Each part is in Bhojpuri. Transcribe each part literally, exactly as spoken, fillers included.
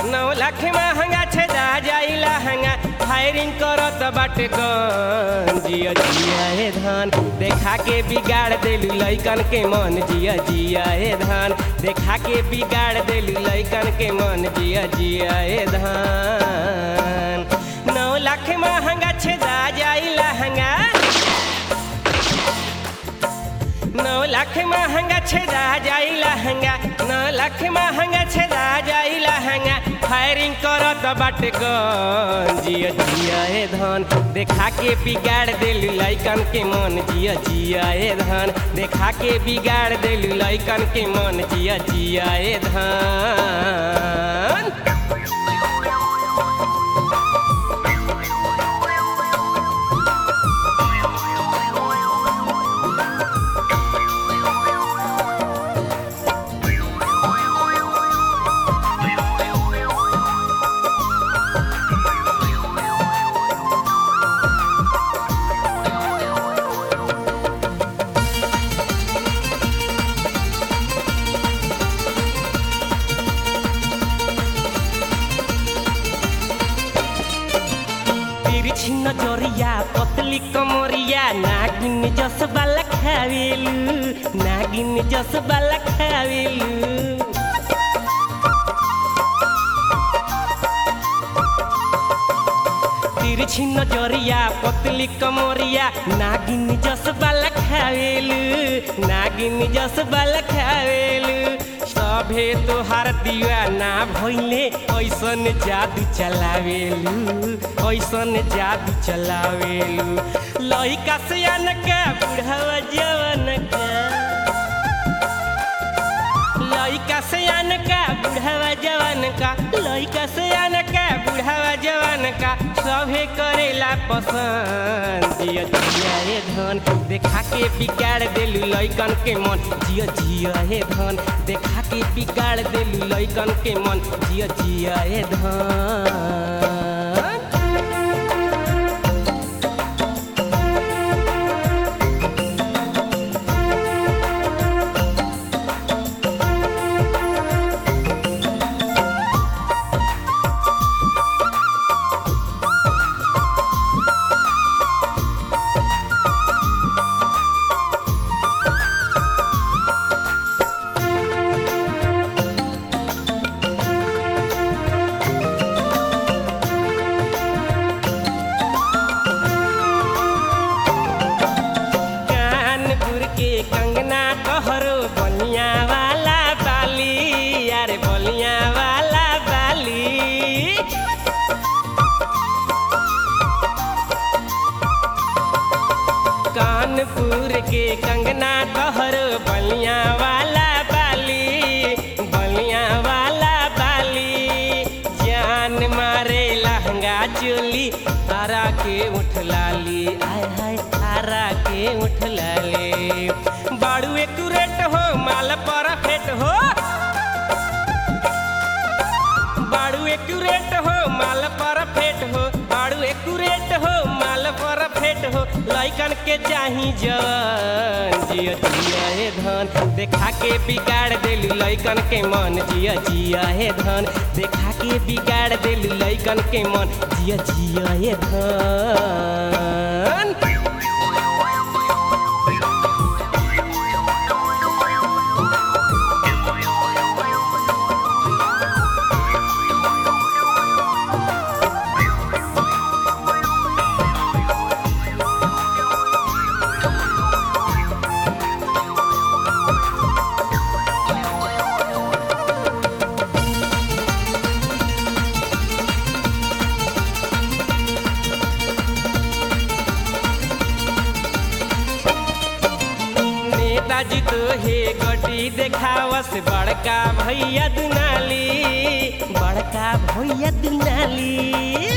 नौ लाख महंगा छेदा जाई लहंगा फायरिंग करत बाटे गन जिया जिया ए धान देखा के बिगाड़ देलू लइकन के मन जिया जिया ए धान देखा के बिगाड़ देलू लइकन के मन जिया जिया ए धान नौ लाख महंगा छेदा जाई लहंगा नौ लाख महंगा छेदा जाई लहंगा नौ लाख महंगा छेदा जाई लहंगा फायरिंग करत बाटे गन जिया जिया ए धान देखा के बिगाड़ देलू लइकन के मन जिया जिया ए धान देखा के बिगाड़ देलू लइकन के मन जिया जिया ए धान नजरिया पतली कमरिया नागिन जस बाला खावेलू नागिन जस बाला खावेलू तिरछी नजरिया पतली कमरिया नागिन जस बाला खावेलू नागिन जस बाला खावेलू सभे तोहार दीवाना भइले ऐसन जादू चलावेलू ऐसन जादू चलावेलू लइका सियान का बुढ़ावा जवान का लइका सियान का बुढ़ावा जवान का लइका सियान का बुढ़ावा जवान का सभे करेला पसंद जिया जिया हे धन देखा के बिगाड़ देलू लइकन के मन जिया जिया हे धन देखा के बिगाड़ देलू लइकन के मन जिया जिया हे धन कंगना तोहरो बलिया वाला बाली यारे बलिया वाला बाली कानपुर के कंगना तोहरो बलिया वाला बाली बलिया वाला बाली जान मारे लहंगा चोली तारा के उठ लाली आय हाय तारा के उठ लाली बाड़ू एक्यूरेट हो माल परफेक्ट हो बाड़ू एक्यूरेट हो माल परफेक्ट हो बाड़ू एक्यूरेट हो माल परफेक्ट हो लइकन के चाही जवान जिया जिया हे धन देखा के बिगाड़ देलू लइकन के मन जिया जिया हे धन देखा के बिगाड़ देलू लइकन के मन जिया जिया हे धन नेताजी तो हे गटी देखावस बड़का भैया दुनाली बड़का भैया दुनाली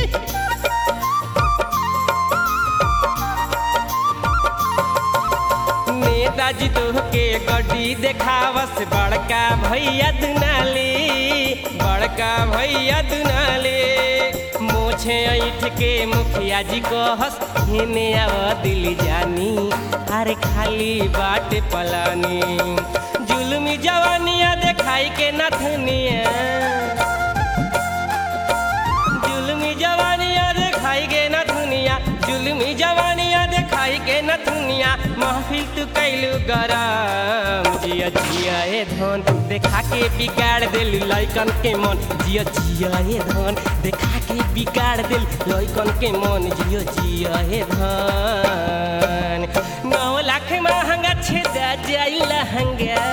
नेताजी तो के गटी देखावस बड़का भैया दुनाली बड़का भैया दुनाली मोछे ऐठ के मुखिया जी को हंस हिने आव दिल जानी अरे खाली बाट पलानी जुल्मी जवानिया देखाई के नथनिया तू कैलू गरम जिया जिया ए धन देखा के बिगाड़ दिल लइकन के मन जिया जिया ए धन देखा के बिगाड़ दिल लइकन के मन जिया जिया ए धन नौ लाख महंगा छेदा जाई लहंगा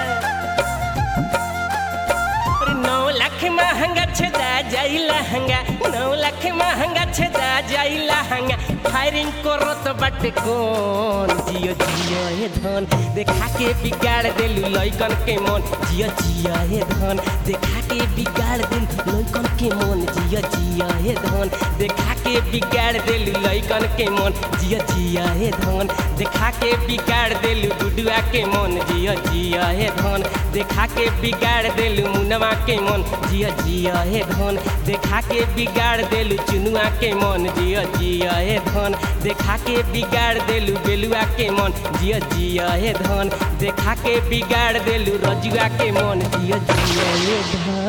नौ लाख महंगा छेदा जाई लहंगा नौ लाख महंगा छेदा जाई लहंगा फायरिंग करत बाटे कौन जिया जिया ए धन देखा के बिगाड़ दिल लइकन के मन जिया जिया ए धन देखा के बिगाड़ दिल लइकन के मन जिया जिया ए धन देखा के बिगाड़ दिल लइकन के मन जिया जिया ए धन देखा के बिगाड़ दिल गुडुआ के मन जिया जिया ए धन देखा के बिगाड़ दिल मुनवा के मन जिया जिया ए धन देखा के बिगाड़ दिल चुनुआ के मन जिया जिया ए धन देखा के बिगाड़ दिल बेलुआ के मन जिया जिया ए धन देखा के बिगाड़ दिल रजुआ के मन जिया जिया ए धन।